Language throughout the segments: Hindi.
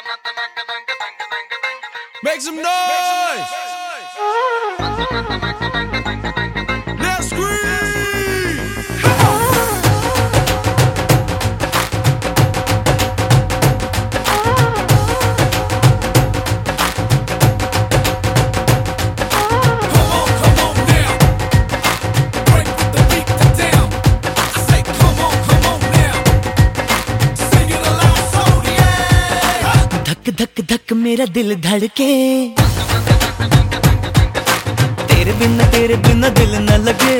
Make some noise! Let's scream! Come on now. Break with the beat down. I say come on now. Sing it aloud, so yeah. धक धक धक मेरा दिल धड़के, तेरे बिना दिल न लगे।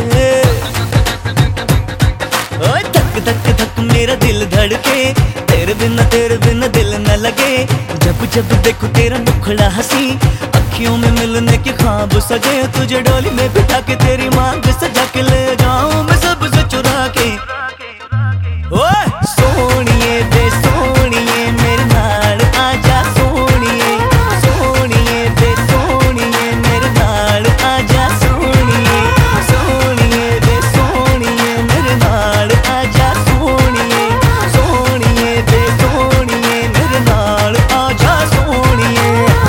ओए धक धक धक मेरा दिल धड़के, तेरे बिना दिल न लगे। जब जब देखूं तेरा मुखड़ा हंसी, अखियों में मिलने के ख्वाब सजे। तुझे डोली में बिठा के तेरी मांग सजा के ले जाऊं मैं सबसे चुरा के। ओए सोनिए बे सोनिए मेरे नाल आजा, सोनिए सोनिए बे सोनिए मेरे नाल आजा, सोनिए सोनिए बे सोनिए मेरे नाल आजा, सोनिए सोनिए बे सोनिए मेरे नाल आजा, सोनिए।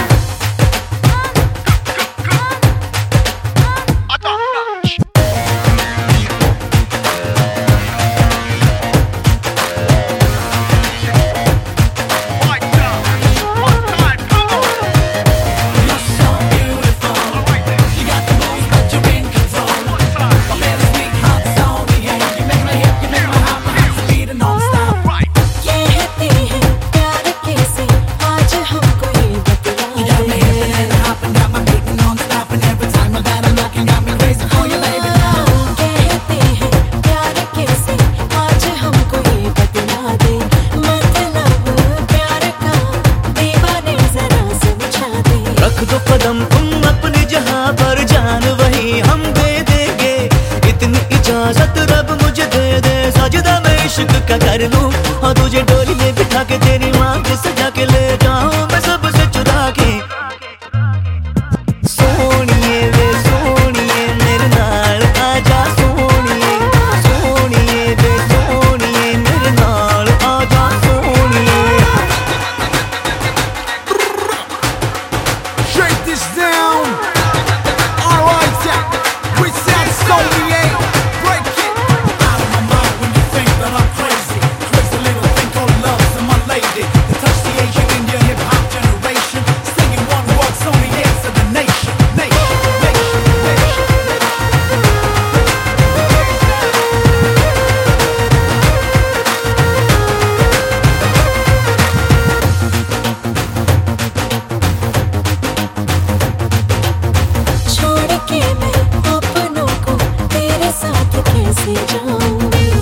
रख दो कदम तुम अपनी जहां पर, जान वही हम दे देंगे। इतनी इजाजत रब मुझे दे दे, सजदा मैं इश्क का कर लूं। हाँ तुझे डोली में बिठा के तेरी मांग सजा के ले जाऊं मैं सबसे चुरा के। सोनिए वे सोनिए मेरे नाल आजा, सोनिए सोनिए वे सोनिए मेरे नाल आजा, सोनिए। Shake this down. Alright, yeah. We said so, we ain't break it. Out of my mind when you think that I'm crazy. Crazy little thing called love's in my lady. To touch the Asian in your hip hop generation. Singing one word, Sony answer the nation. छोड़ के मैं अपनों को तेरे साथ कैसे जाऊं,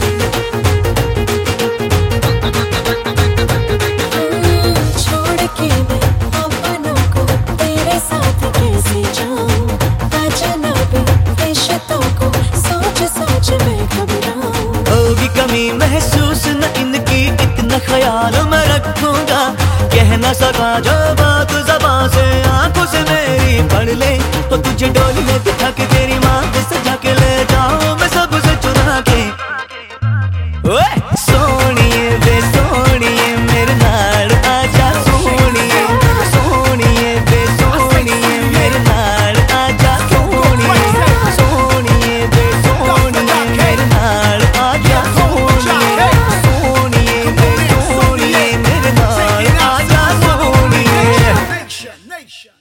छोड़ के मैं अपनों को तेरे साथ कैसे जाऊं। अजनबी रिश्तों को सोच सोच मैं घबराऊं। होगी कमी महसूस न इनकी, इतना ख्याल मैं रखूंगा। कह न सका जो बात ज़बां से, आंखों से मेरी पढ़ ले। तो तुझे डोली में बिठा के तेरी मांग सजा के ले जाऊं मैं सबसे चुरा के। ओए सोनिए बे सोनिए मेरे नाल आजा, सोनिए सोनिए बे सोनिए मेरे नाल आजा, सोनिए सोनिए बे सोनिए मेरे नाल आजा, सोनिए सोनिए बे सोनिए मेरे नाल आजा, सोनिए। Nation.